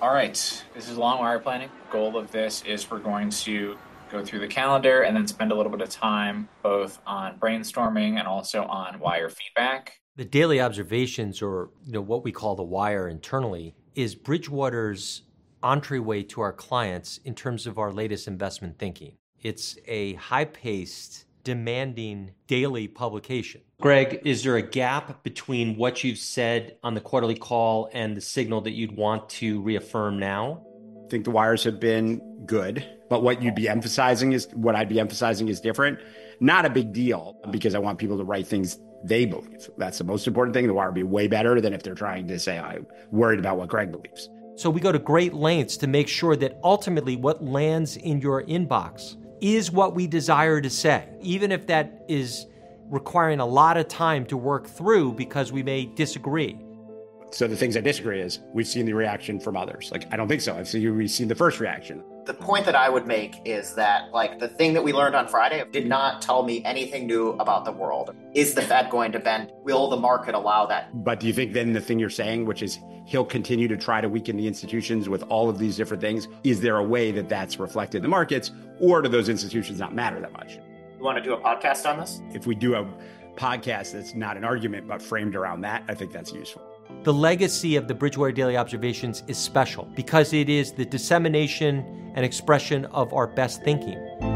All right, this is long wire planning. The goal of this is we're going to go through the calendar and then spend a little bit of time both on brainstorming and also on wire feedback. The daily observations, or what we call the wire internally, is Bridgewater's entryway to our clients in terms of our latest investment thinking. It's a high-paced, demanding daily publication. Greg, is there a gap between what you've said on the quarterly call and the signal that you'd want to reaffirm now? I think the wires have been good, but what I'd be emphasizing is different. Not a big deal, because I want people to write things they believe. That's the most important thing. The wire would be way better than if they're trying to say, I'm worried about what Greg believes. So we go to great lengths to make sure that ultimately what lands in your inbox is what we desire to say, even if that is requiring a lot of time to work through because we may disagree. So the things I disagree is we've seen the reaction from others. Like, I don't think so. We've seen the first reaction. The point that I would make is that, the thing that we learned on Friday did not tell me anything new about the world. Is the Fed going to bend? Will the market allow that? But do you think then the thing you're saying, which is he'll continue to try to weaken the institutions with all of these different things, is there a way that that's reflected in the markets, or do those institutions not matter that much? You want to do a podcast on this? If we do a podcast that's not an argument but framed around that, I think that's useful. The legacy of the Bridgewater Daily Observations is special because it is the dissemination and expression of our best thinking.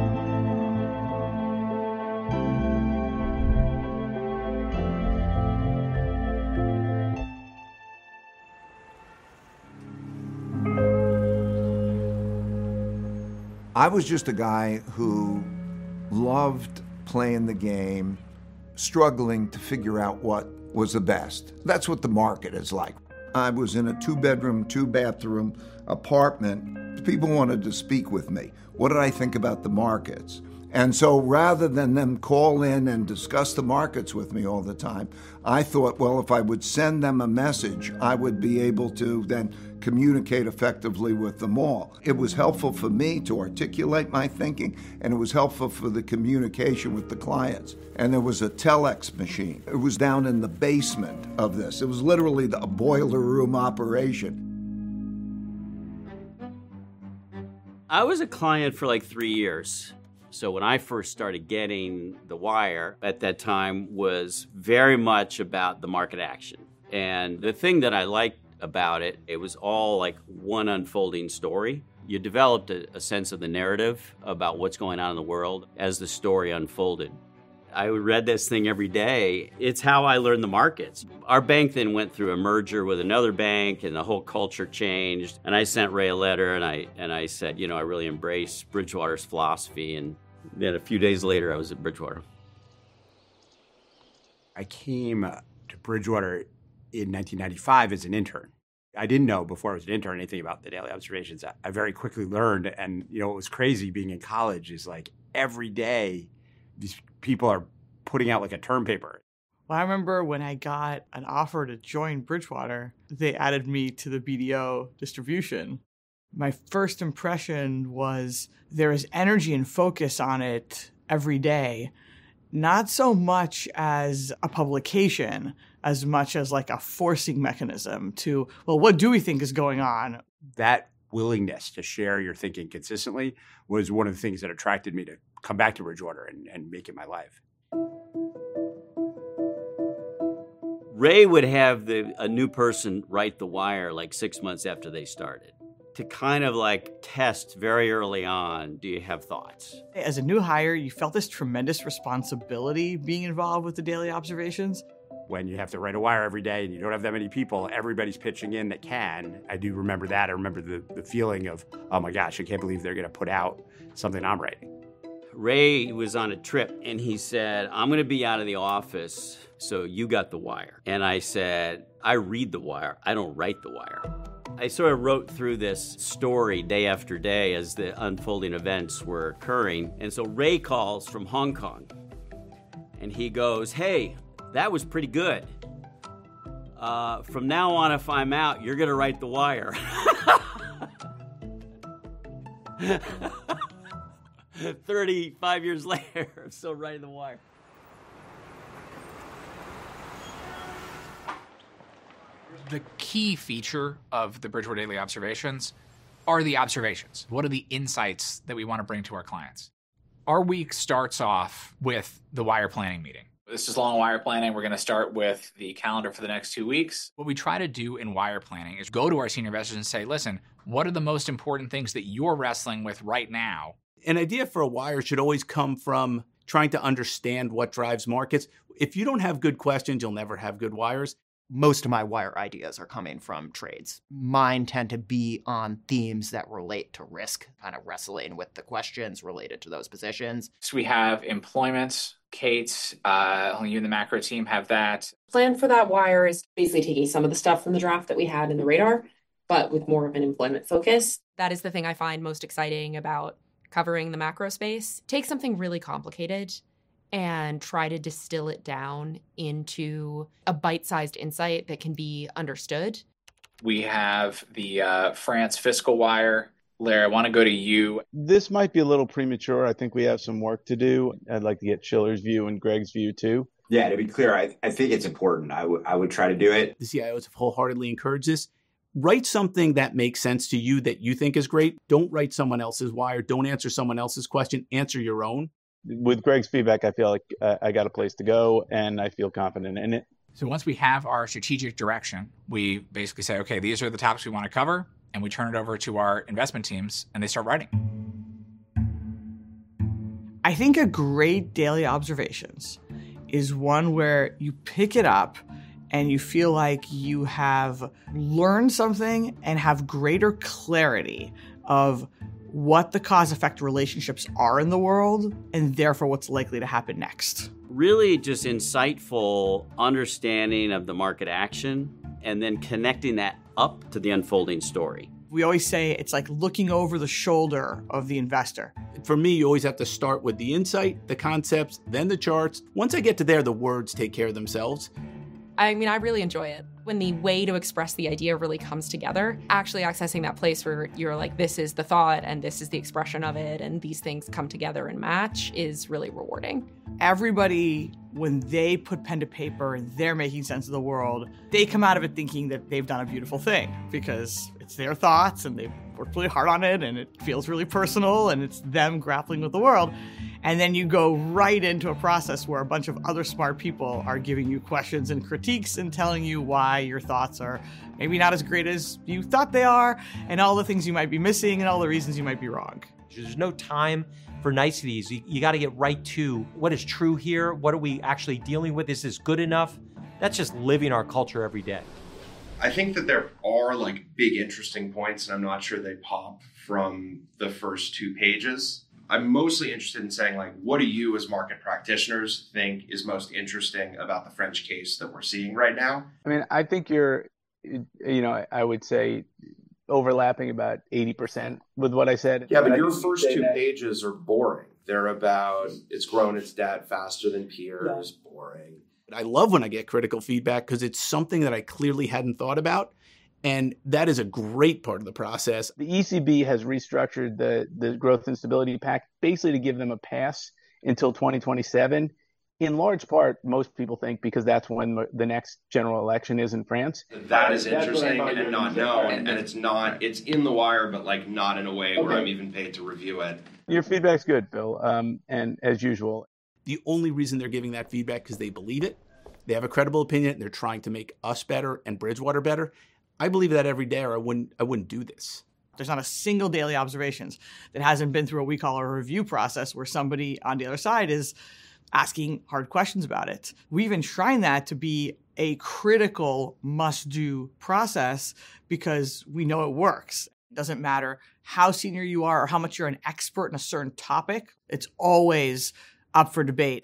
I was just a guy who loved playing the game, struggling to figure out what was the best. That's what the market is like. I was in a 2-bedroom, 2-bathroom apartment. People wanted to speak with me. What did I think about the markets? And so rather than them call in and discuss the markets with me all the time, I thought, well, if I would send them a message, I would be able to then communicate effectively with them all. It was helpful for me to articulate my thinking, and it was helpful for the communication with the clients. And there was a telex machine. It was down in the basement of this. It was literally a boiler room operation. I was a client for 3 years. So when I first started getting the wire at that time was very much about the market action. And the thing that I liked about it, it was all one unfolding story. You developed a sense of the narrative about what's going on in the world as the story unfolded. I read this thing every day. It's how I learned the markets. Our bank then went through a merger with another bank, and the whole culture changed. And I sent Ray a letter, and I said, I really embrace Bridgewater's philosophy. And then a few days later, I was at Bridgewater. I came to Bridgewater in 1995 as an intern. I didn't know before I was an intern anything about the daily observations. I very quickly learned, and what was crazy being in college is every day these people are putting out a term paper. Well, I remember when I got an offer to join Bridgewater, they added me to the BDO distribution. My first impression was there is energy and focus on it every day, not so much as a publication, as much as a forcing mechanism to, well, what do we think is going on? That willingness to share your thinking consistently was one of the things that attracted me to come back to Bridgewater and make it my life. Ray would have a new person write the wire 6 months after they started to kind of test very early on, do you have thoughts? As a new hire, you felt this tremendous responsibility being involved with the daily observations. When you have to write a wire every day and you don't have that many people, everybody's pitching in that can. I do remember that. I remember the feeling of, oh my gosh, I can't believe they're going to put out something I'm writing. Ray was on a trip and he said, I'm going to be out of the office, so you got the wire. And I said, I read the wire. I don't write the wire. I sort of wrote through this story day after day as the unfolding events were occurring. And so Ray calls from Hong Kong and he goes, hey, that was pretty good. From now on, if I'm out, you're going to write the wire. 35 years later, I'm still writing the wire. The key feature of the Bridgewater Daily Observations are the observations. What are the insights that we want to bring to our clients? Our week starts off with the wire planning meeting. This is long wire planning. We're going to start with the calendar for the next 2 weeks. What we try to do in wire planning is go to our senior investors and say, listen, what are the most important things that you're wrestling with right now? An idea for a wire should always come from trying to understand what drives markets. If you don't have good questions, you'll never have good wires. Most of my wire ideas are coming from trades. Mine tend to be on themes that relate to risk, kind of wrestling with the questions related to those positions. So we have employment. Kate, you and the macro team have that. Plan for that wire is basically taking some of the stuff from the draft that we had in the radar, but with more of an employment focus. That is the thing I find most exciting about covering the macro space. Take something really complicated and try to distill it down into a bite-sized insight that can be understood. We have the France fiscal wire. Larry, I want to go to you. This might be a little premature. I think we have some work to do. I'd like to get Schiller's view and Greg's view too. Yeah, to be clear, I think it's important. I would try to do it. The CIOs have wholeheartedly encouraged this. Write something that makes sense to you that you think is great. Don't write someone else's wire. Don't answer someone else's question. Answer your own. With Greg's feedback, I feel like I got a place to go and I feel confident in it. So once we have our strategic direction, we basically say, okay, these are the topics we want to cover, and we turn it over to our investment teams and they start writing. I think a great daily observations is one where you pick it up and you feel like you have learned something and have greater clarity of what the cause-effect relationships are in the world, and therefore what's likely to happen next. Really just insightful understanding of the market action and then connecting that up to the unfolding story. We always say it's like looking over the shoulder of the investor. For me, you always have to start with the insight, the concepts, then the charts. Once I get to there, the words take care of themselves. I mean, I really enjoy it. When the way to express the idea really comes together, actually accessing that place where you're like, this is the thought and this is the expression of it, and these things come together and match is really rewarding. Everybody, when they put pen to paper and they're making sense of the world, they come out of it thinking that they've done a beautiful thing because it's their thoughts and they've worked really hard on it and it feels really personal and it's them grappling with the world. And then you go right into a process where a bunch of other smart people are giving you questions and critiques and telling you why your thoughts are maybe not as great as you thought they are, and all the things you might be missing and all the reasons you might be wrong. There's no time for niceties. You got to get right to what is true here. What are we actually dealing with? Is this good enough? That's just living our culture every day. I think that there are like big interesting points, and I'm not sure they pop from the first 2 pages. I'm mostly interested in saying, like, what do you as market practitioners think is most interesting about the French case that we're seeing right now? I mean, I think you're, I would say overlapping about 80% with what I said. Yeah, but your first 2 pages are boring. They're about, it's grown its debt faster than peers, boring. I love when I get critical feedback because it's something that I clearly hadn't thought about. And that is a great part of the process. The ECB has restructured the Growth and Stability Pact basically to give them a pass until 2027. In large part, most people think because that's when the next general election is in France. That is interesting and not known. And it's in the wire, but like not in a way where I'm even paid to review it. Your feedback's good, Phil. And as usual. The only reason they're giving that feedback because they believe it. They have a credible opinion and they're trying to make us better and Bridgewater better. I believe that every day or I wouldn't do this. There's not a single daily observations that hasn't been through what we call a review process where somebody on the other side is asking hard questions about it. We've enshrined that to be a critical must-do process because we know it works. It doesn't matter how senior you are or how much you're an expert in a certain topic. It's always up for debate.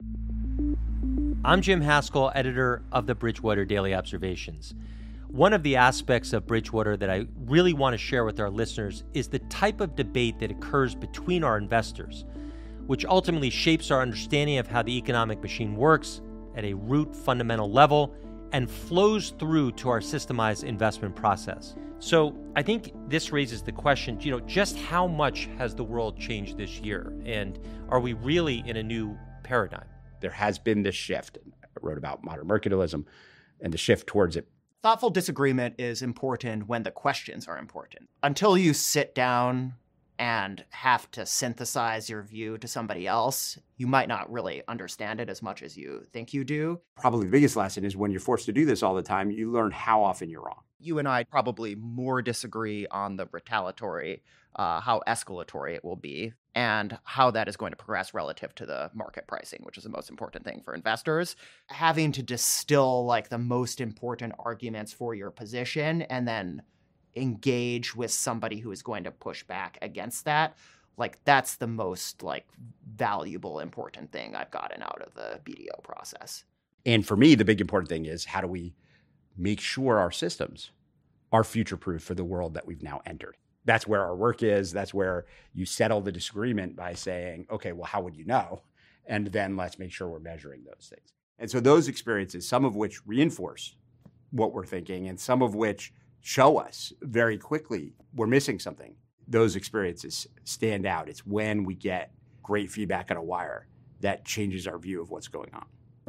I'm Jim Haskell, editor of the Bridgewater Daily Observations. One of the aspects of Bridgewater that I really want to share with our listeners is the type of debate that occurs between our investors, which ultimately shapes our understanding of how the economic machine works at a root fundamental level and flows through to our systemized investment process. So I think this raises the question, just how much has the world changed this year? And are we really in a new paradigm? There has been this shift. I wrote about modern mercantilism and the shift towards it Thoughtful disagreement is important when the questions are important. Until you sit down and have to synthesize your view to somebody else, you might not really understand it as much as you think you do. Probably the biggest lesson is when you're forced to do this all the time, you learn how often you're wrong. You and I probably more disagree on the retaliatory, how escalatory it will be, and how that is going to progress relative to the market pricing, which is the most important thing for investors. Having to distill like the most important arguments for your position and then engage with somebody who is going to push back against that, like that's the most like valuable, important thing I've gotten out of the BDO process. And for me, the big important thing is how do we make sure our systems are future-proof for the world that we've now entered? That's where our work is. That's where you settle the disagreement by saying, okay, well, how would you know? And then let's make sure we're measuring those things. And so those experiences, some of which reinforce what we're thinking and some of which show us very quickly we're missing something, those experiences stand out. It's when we get great feedback on a wire that changes our view of what's going on.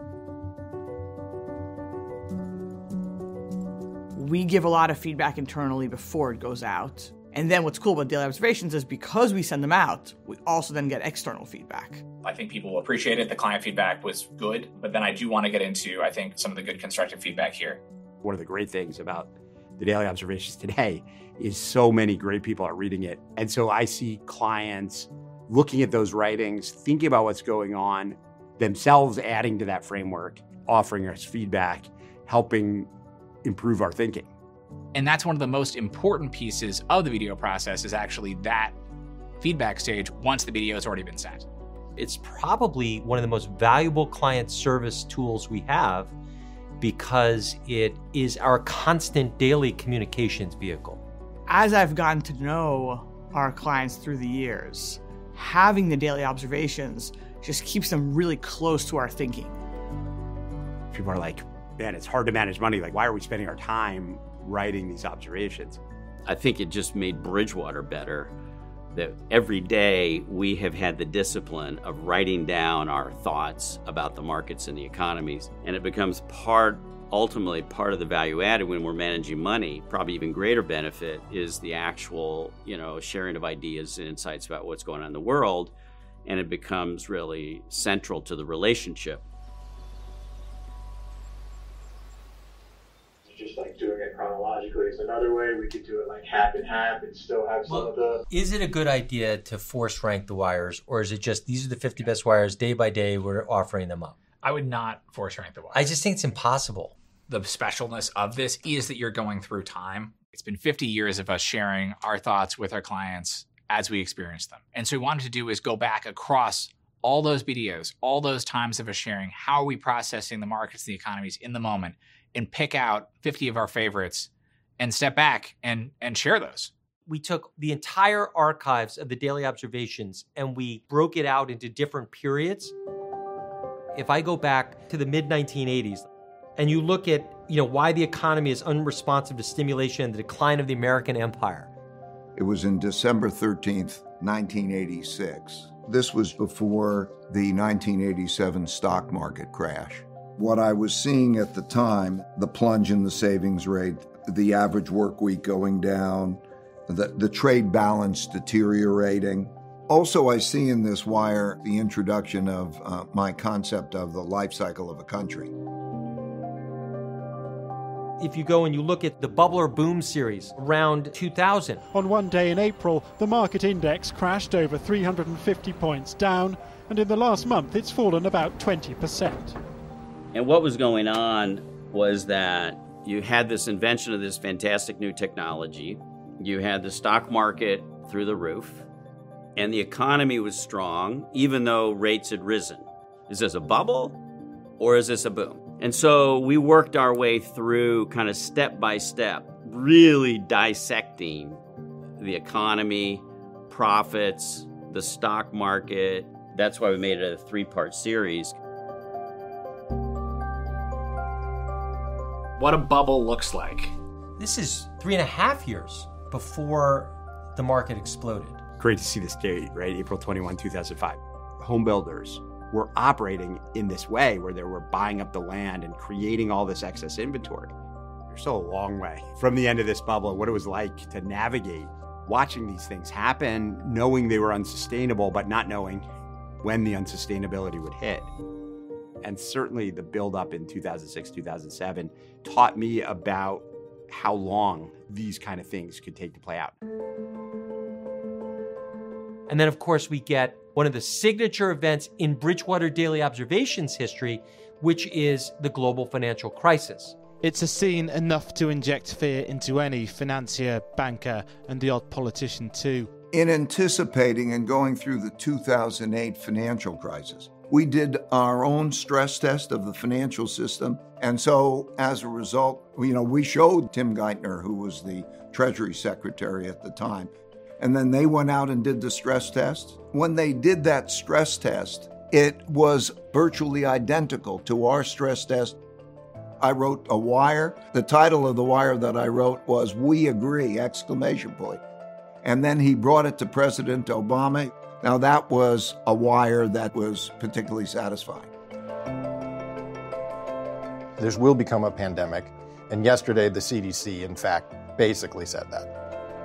We give a lot of feedback internally before it goes out. And then what's cool about daily observations is because we send them out, we also then get external feedback. I think people will appreciate it. The client feedback was good, but then I do want to get into, I think, some of the good constructive feedback here. One of the great things about the daily observations today is so many great people are reading it. And so I see clients looking at those writings, thinking about what's going on, themselves adding to that framework, offering us feedback, helping improve our thinking. And that's one of the most important pieces of the BDO process is actually that feedback stage once the BDO has already been set. It's probably one of the most valuable client service tools we have because it is our constant daily communications vehicle. As I've gotten to know our clients through the years, having the daily observations just keeps them really close to our thinking. People are like, man, it's hard to manage money. Like, why are we spending our time writing these observations? I think it just made Bridgewater better that every day we have had the discipline of writing down our thoughts about the markets and the economies. And it becomes ultimately part of the value added when we're managing money. Probably even greater benefit is the actual, sharing of ideas and insights about what's going on in the world. And it becomes really central to the relationship. Just like doing it chronologically is another way. We could do it like half and half and still have some of the... Is it a good idea to force rank the wires, or is it just these are the 50 best wires, day by day we're offering them up? I would not force rank the wires. I just think it's impossible. The specialness of this is that you're going through time. It's been 50 years of us sharing our thoughts with our clients as we experience them. And so what we wanted to do is go back across all those BDOs, all those times of us sharing, how are we processing the markets and the economies in the moment, and pick out 50 of our favorites and step back and share those. We took the entire archives of the daily observations and we broke it out into different periods. If I go back to the mid-1980s and you look at, why the economy is unresponsive to stimulation and the decline of the American empire. It was in December 13th, 1986. This was before the 1987 stock market crash. What I was seeing at the time, the plunge in the savings rate, the average work week going down, the trade balance deteriorating. Also, I see in this wire the introduction of my concept of the life cycle of a country. If you go and you look at the bubble or boom series around 2000. On one day in April, the market index crashed over 350 points down, and in the last month it's fallen about 20%. And what was going on was that you had this invention of this fantastic new technology. You had the stock market through the roof, and the economy was strong, even though rates had risen. Is this a bubble or is this a boom? And so we worked our way through kind of step by step, really dissecting the economy, profits, the stock market. That's why we made it a 3-part series. What a bubble looks like. This is 3.5 years before the market exploded. Great to see this date, right? April 21, 2005. Home builders were operating in this way where they were buying up the land and creating all this excess inventory. You're still a long way from the end of this bubble and what it was like to navigate watching these things happen, knowing they were unsustainable, but not knowing when the unsustainability would hit. And certainly the buildup in 2006, 2007 taught me about how long these kind of things could take to play out. And then, of course, we get one of the signature events in Bridgewater Daily Observations history, which is the global financial crisis. It's a scene enough to inject fear into any financier, banker, and the odd politician too. In anticipating and going through the 2008 financial crisis, we did our own stress test of the financial system. And so as a result, we showed Tim Geithner, who was the Treasury Secretary at the time, and then they went out and did the stress test. When they did that stress test, it was virtually identical to our stress test. I wrote a wire. The title of the wire that I wrote was "We Agree!" And then he brought it to President Obama. Now that was a wire that was particularly satisfying. There will become a pandemic. And yesterday, the CDC, in fact, basically said that.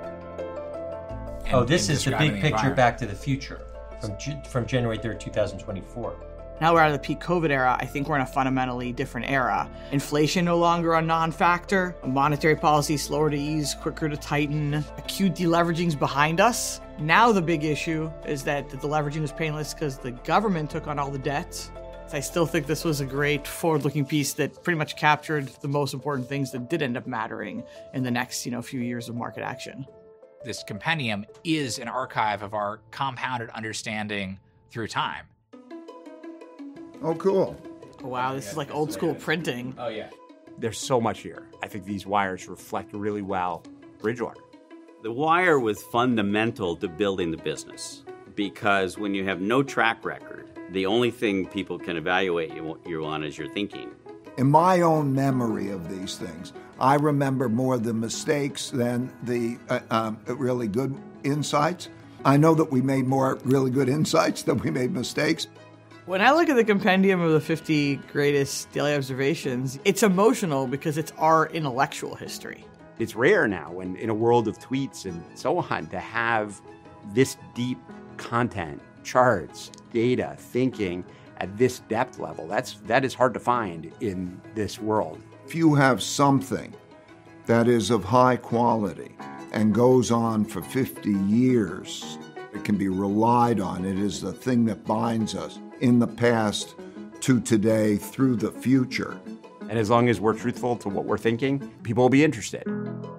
This is the big picture Back to the Future from January 3rd, 2024. Now we're out of the peak COVID era. I think we're in a fundamentally different era. Inflation no longer a non-factor. Monetary policy slower to ease, quicker to tighten. Acute deleveraging's behind us. Now the big issue is that the deleveraging was painless because the government took on all the debt. I still think this was a great forward-looking piece that pretty much captured the most important things that did end up mattering in the next, few years of market action. This compendium is an archive of our compounded understanding through time. Oh, cool. Oh, wow, this is like old school printing. Oh, yeah. There's so much here. I think these wires reflect really well Bridgewater. The wire was fundamental to building the business because when you have no track record, the only thing people can evaluate you on is your thinking. In my own memory of these things, I remember more the mistakes than the really good insights. I know that we made more really good insights than we made mistakes. When I look at the compendium of the 50 greatest daily observations, it's emotional because it's our intellectual history. It's rare now in a world of tweets and so on to have this deep content, charts, data, thinking at this depth level. That is hard to find in this world. If you have something that is of high quality and goes on for 50 years, it can be relied on. It is the thing that binds us in the past to today through the future. And as long as we're truthful to what we're thinking, people will be interested.